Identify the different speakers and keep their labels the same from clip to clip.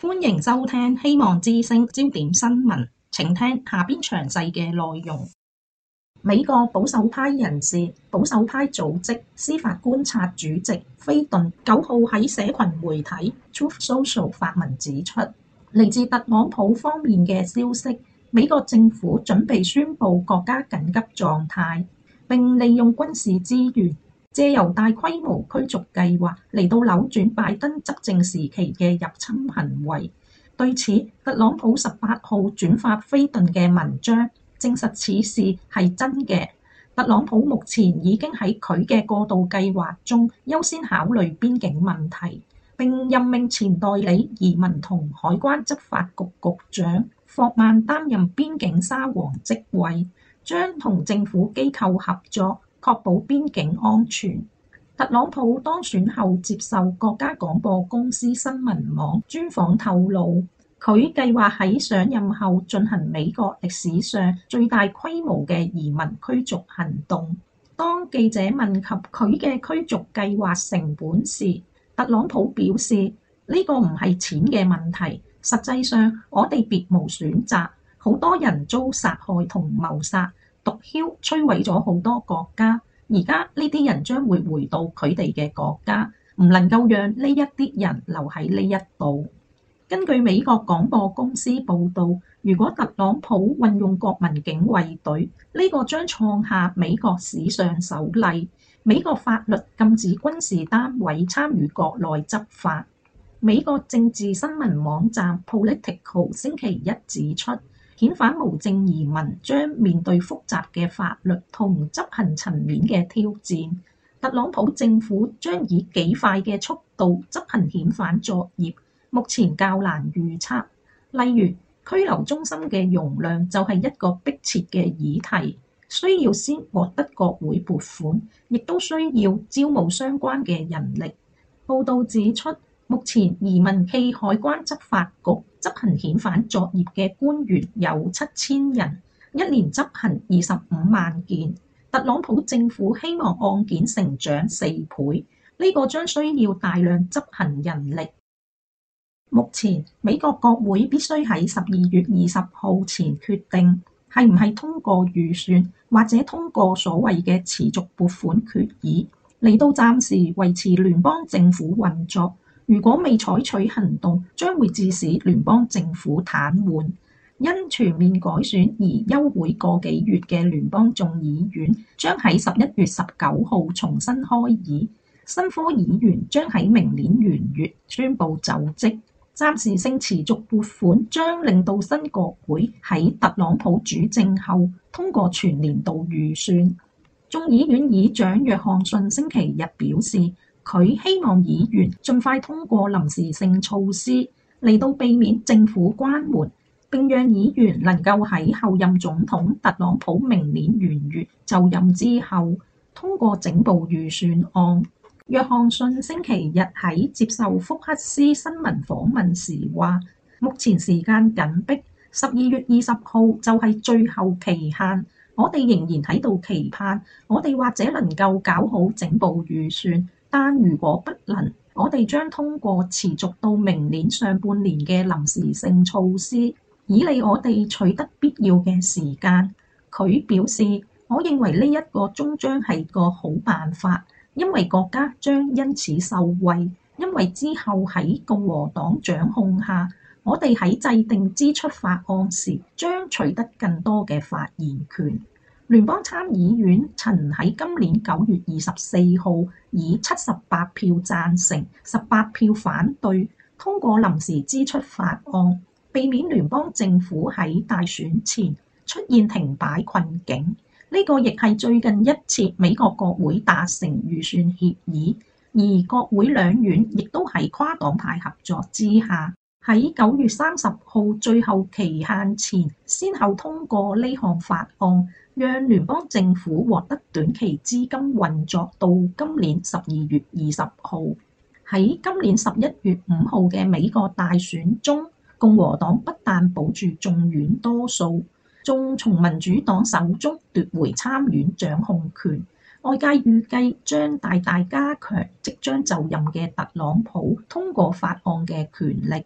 Speaker 1: 歡迎收聽希望之聲焦點新聞，請聽下邊詳細嘅內容。美國保守派人士、保守派組織司法觀察主席菲頓9號喺社群媒體 Truth Social 發文指出，嚟自特朗普方面嘅消息，美國政府準備宣布國家緊急狀態，並利用軍事資源，借由大規模驅逐計劃嚟到扭轉拜登執政時期嘅入侵行為。對此，特朗普18號轉發菲頓嘅文章，證實此事係真嘅。特朗普目前已經喺佢嘅過渡計劃中優先考慮邊境問題，並任命前代理移民同海關執法局局長霍曼擔任邊境沙皇職位，將同政府機構合作，確保邊境安全。特朗普當選後接受國家廣播公司新聞網專訪透露，佢計劃喺上任後進行美國歷史上最大規模嘅移民驅逐行動。當記者問及佢嘅驅逐計劃成本時，特朗普表示呢個唔係錢嘅問題，實際上我哋別無選擇，好多人遭殺害同謀殺，毒梟摧毀咗好多國家，而家呢啲人將會回到佢哋嘅國家，唔能夠讓呢一啲人留喺呢一度。根據美國廣播公司報導，如果特朗普運用國民警衛隊，呢個將創下美國史上首例。美國法律禁止軍事單位參與國內執法。美國政治新聞網站 Politico 星期一指出，遣返無證移民將面對複雜嘅法律同執行層面嘅挑戰。特朗普政府將以幾快嘅速度執行遣返作業，目前較難預測。例如，拘留中心嘅容量就係一個迫切嘅議題，需要先獲得國會撥款，亦都需要招募相關嘅人力。報導指出，目前移民暨海關執法局執行遣返作業嘅官員有7000人，一年執行25萬件。特朗普政府希望案件成長4倍，呢個將需要大量執行人力。目前美國國會必須喺12月20號前決定係唔係通過預算或者通過所謂嘅持續撥款決議，嚟到暫時維持聯邦政府運作。如果未採取行動，將會致使聯邦政府癱瘓。因全面改選而休會個幾月嘅聯邦眾議院將喺11月19號重新開議，新科議員將喺明年元月宣布就職。暫時性持續撥款將令到新國會喺特朗普主政後通過全年度預算。眾議院議長約翰遜星期日表示，佢希望議員盡快通過臨時性措施，嚟到避免政府關門，並讓議員能夠喺後任總統特朗普明年元月就任之後通過整部預算案。約翰遜星期日喺接受福克斯新聞訪問時話，目前時間緊迫，12月20號就係最後期限，我哋仍然喺度期盼，我哋或者能夠搞好整部預算，但如果不能，我哋將通過持續到明年上半年嘅臨時性措施，以利我哋取得必要嘅時間。佢表示，我認為呢一個終將係個好辦法。因為國家將因此受惠，因為之後喺共和黨掌控下，我哋喺制定支出法案時將取得更多嘅發言權。聯邦參議院曾喺今年9月24號以78票贊成、18票反對通過臨時支出法案，避免聯邦政府喺大選前出現停擺困境。呢個亦係最近一次美國國會達成預算協議，而國會兩院亦都喺跨黨派合作之下，喺9月30號最後期限前，先後通過呢項法案，讓聯邦政府獲得短期資金運作到今年12月20號。喺今年11月5號嘅美國大選中，共和黨不但保住眾院多數，仲從民主黨手中奪回參院掌控權。外界預計將大大加強即將就任嘅特朗普通過法案嘅權力。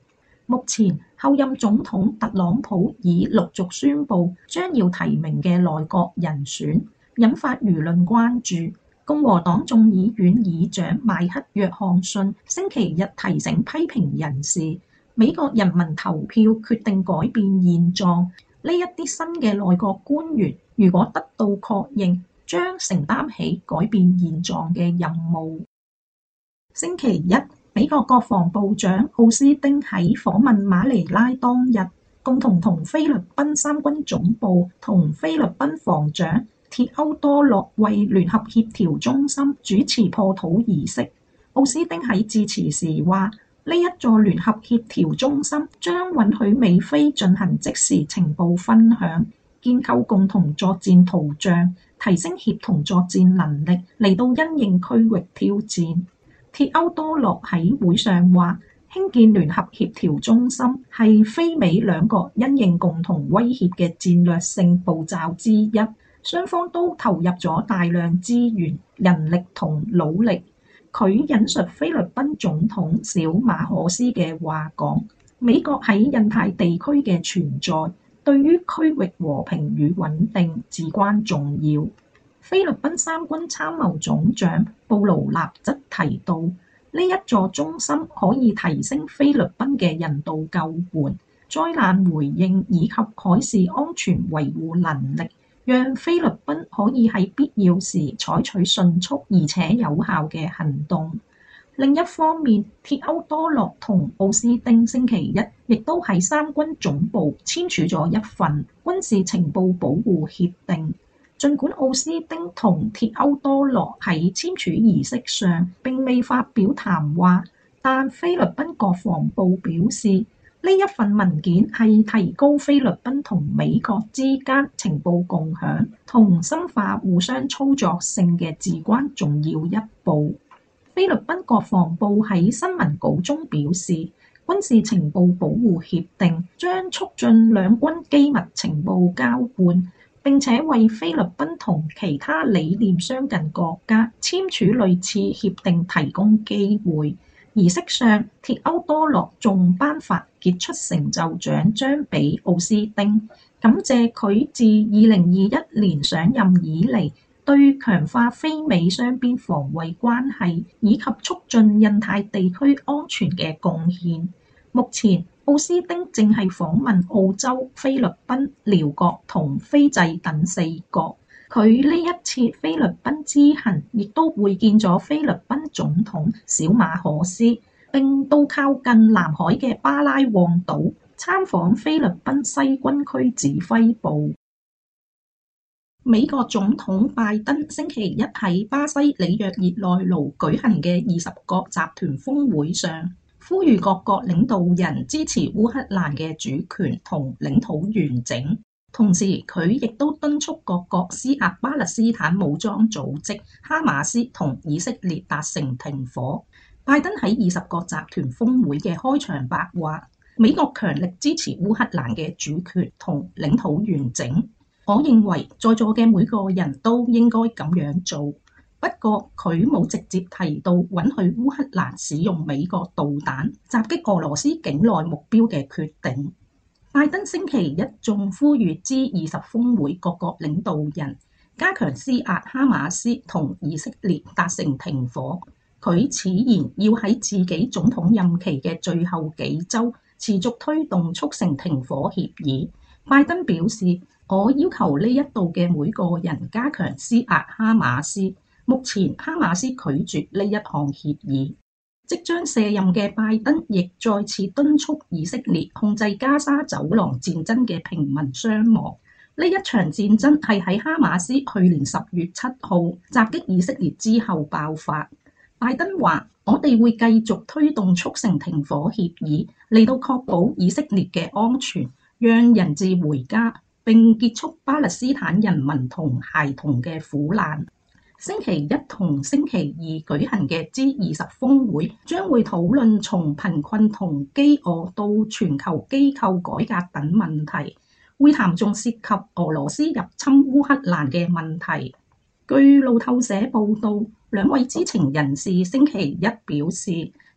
Speaker 1: 目前後任總統特朗普已陸續宣布將要提名嘅內閣人選，引發輿論關注。共和黨眾議院議長邁克約翰遜星期日提醒批評人士，美國人民投票決定改變現狀，呢一啲新嘅內閣官員如果得到確認，將承擔起改變現狀嘅任務。星期一，美國國防部長奧斯汀喺訪問馬尼拉當日，共同菲律賓三軍總部同菲律賓防長鐵歐多洛為聯合協調中心主持破土儀式。奧斯汀喺致辭時話：呢一座聯合協調中心將允許美菲進行即時情報分享，建構共同作戰圖像，提升協同作戰能力，嚟到因應區域挑戰。鐵歐多洛喺會上話：興建聯合協調中心係菲美兩國因應共同威脅嘅戰略性步驟之一，雙方都投入咗大量資源、人力同努力。佢引述菲律賓總統小馬可斯嘅話講：美國喺印太地區嘅存在對於區域和平與穩定至關重要。菲律賓三軍參謀總長布勞納則提到，呢一座中心可以提升菲律賓嘅人道救援、災難回應以及海事安全維護能力，讓菲律賓可以喺必要時採取迅速而且有效嘅行動。另一方面，鐵歐多洛同奧斯汀星期一亦都喺三軍總部簽署咗一份軍事情報保護協定。儘管奧斯汀同鐵歐多洛喺簽署儀式上並未發表談話，但菲律賓國防部表示，呢一份文件係提高菲律賓同美國之間情報共享同深化互相操作性嘅至關重要一步。菲律賓國防部喺新聞稿中表示，軍事情報保護協定將促進兩軍機密情報交換，並且為菲律賓同其他理念相近國家簽署類似協定提供機會。儀式上，鐵歐多洛仲頒發傑出成就獎章俾奧斯汀，感謝佢自2021年上任以嚟對強化菲美雙邊防衛關係以及促進印太地區安全嘅貢獻。目前，奧斯汀正係訪問澳洲、菲律賓、寮國同斐濟等4國。佢呢一次菲律賓之行亦都會見咗菲律賓總統小馬可斯，並到靠近南海嘅巴拉望島參訪菲律賓西軍區指揮部。美國總統拜登星期一喺巴西里約熱內盧舉行嘅20國集團峰會上，呼籲各國領導人支持烏克蘭嘅主權同領土完整，同時佢亦都敦促各國施壓巴勒斯坦武裝組織哈馬斯同以色列達成停火。拜登喺20國集團峰會嘅開場白話：美國強力支持烏克蘭嘅主權同領土完整。我認為在座嘅每個人都應該咁樣做。不過佢冇直接提到允許烏克蘭使用美國導彈襲擊俄羅斯境內目標嘅決定。拜登星期一仲呼籲 G20 峰會各國領導人加強施壓哈馬斯同以色列達成停火。佢此言要喺自己總統任期嘅最後幾週持續推動促成停火協議。拜登表示：我要求呢一度嘅每個人加強施壓哈馬斯。目前哈馬斯拒絕呢一項協議。即將卸任嘅拜登亦再次敦促以色列控制加沙走廊戰爭嘅平民傷亡。呢一場戰爭係喺哈馬斯去年10月7號襲擊以色列之後爆發。拜登話：我哋會繼續推動促成停火協議，嚟到確保以色列嘅安全，讓人質回家，並結束巴勒斯坦人民同孩童嘅苦難。星期一同星期二舉行嘅 G20 峰會將會討論從貧困同飢餓到全球機構改革等問題。會談仲涉及俄羅斯入侵烏克蘭嘅問題。據路透社報道，兩位知情人士星期一表示，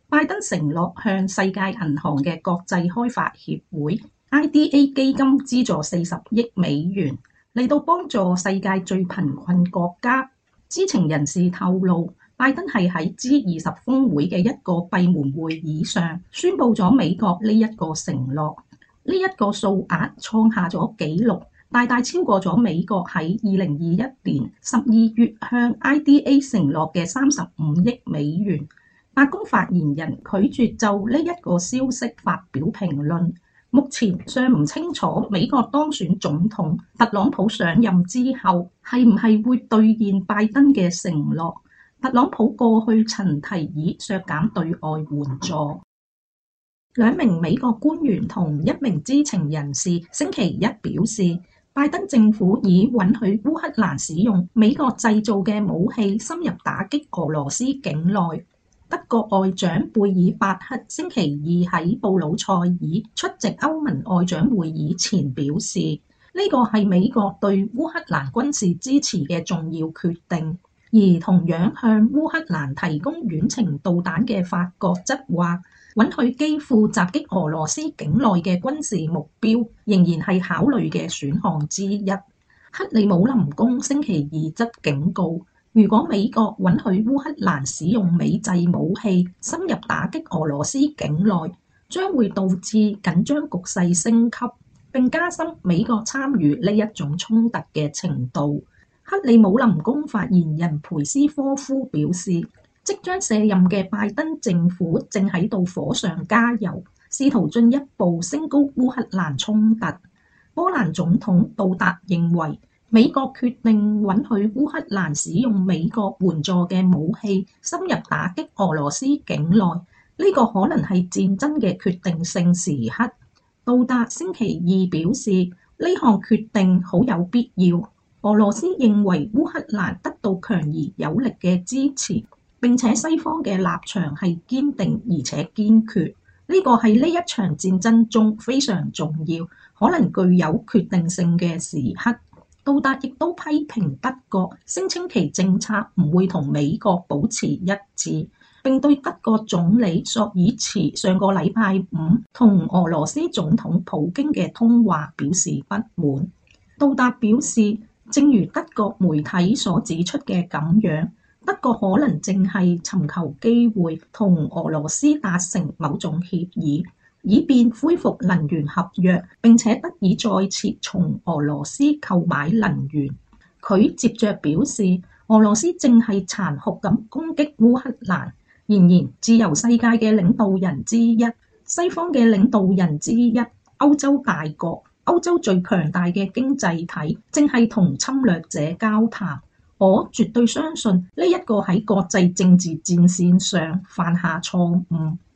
Speaker 1: 拜登承諾向世界銀行嘅國際開發協會 IDA 基金資助40億美元，嚟到幫助世界最貧困國家。知情人士透露，拜登係喺 G20 峰會嘅一個閉門會議上宣布咗美國呢一個承諾。呢一個數額創下咗紀錄，大大超過咗美國喺2021年12月向 IDA 承諾嘅35億美元。白宮發言人拒絕就呢一個消息發表評論。目前尚唔清楚美國當選總統特朗普上任之後係唔係會兌現拜登嘅承諾。特朗普過去曾提議削減對外援助。兩名美國官員同一名知情人士星期一表示，拜登政府已允許烏克蘭使用美國製造嘅武器深入打擊俄羅斯境內。德國外長貝爾伯克星期二喺布魯塞爾出席歐盟外長會議前表示，呢個係美國對烏克蘭軍事支持嘅重要決定。而同樣向烏克蘭提供遠程導彈嘅法國則話，允許基輔襲擊俄羅斯境內嘅軍事目標仍然係考慮嘅選項之一。克里姆林宮星期二則警告，如果美國允許烏克蘭使用美製武器深入打擊俄羅斯境內，將會導致緊張局勢升級，並加深美國參與呢一種衝突嘅程度。克里姆林宮發言人佩斯科夫表示，即將卸任嘅拜登政府正喺度火上加油，試圖進一步升高烏克蘭衝突。波蘭總統杜達認為，美國決定允許烏克蘭使用美國援助嘅武器深入打擊俄羅斯境內，呢個可能係戰爭嘅決定性時刻。杜達星期二表示，呢項決定好有必要。俄羅斯認為烏克蘭得到強而有力嘅支持，並且西方嘅立場係堅定而且堅決。呢個係呢一場戰爭中非常重要，可能具有決定性嘅時刻。杜達亦都批評德國，聲稱其政策唔會同美國保持一致，並對德國總理朔爾茨上個禮拜五同俄羅斯總統普京嘅通話表示不滿。杜達表示，正如德國媒體所指出嘅咁樣，德國可能正係尋求機會同俄羅斯達成某種協議，以便恢復能源合約，並且得以再次從俄羅斯購買能源。佢接着表示，俄羅斯正係殘酷咁攻擊烏克蘭。然而，自由世界嘅領導人之一、西方嘅領導人之一、歐洲大國、歐洲最強大嘅經濟體正係同侵略者交談。我絕對相信呢一個喺國際政治戰線上犯下錯誤。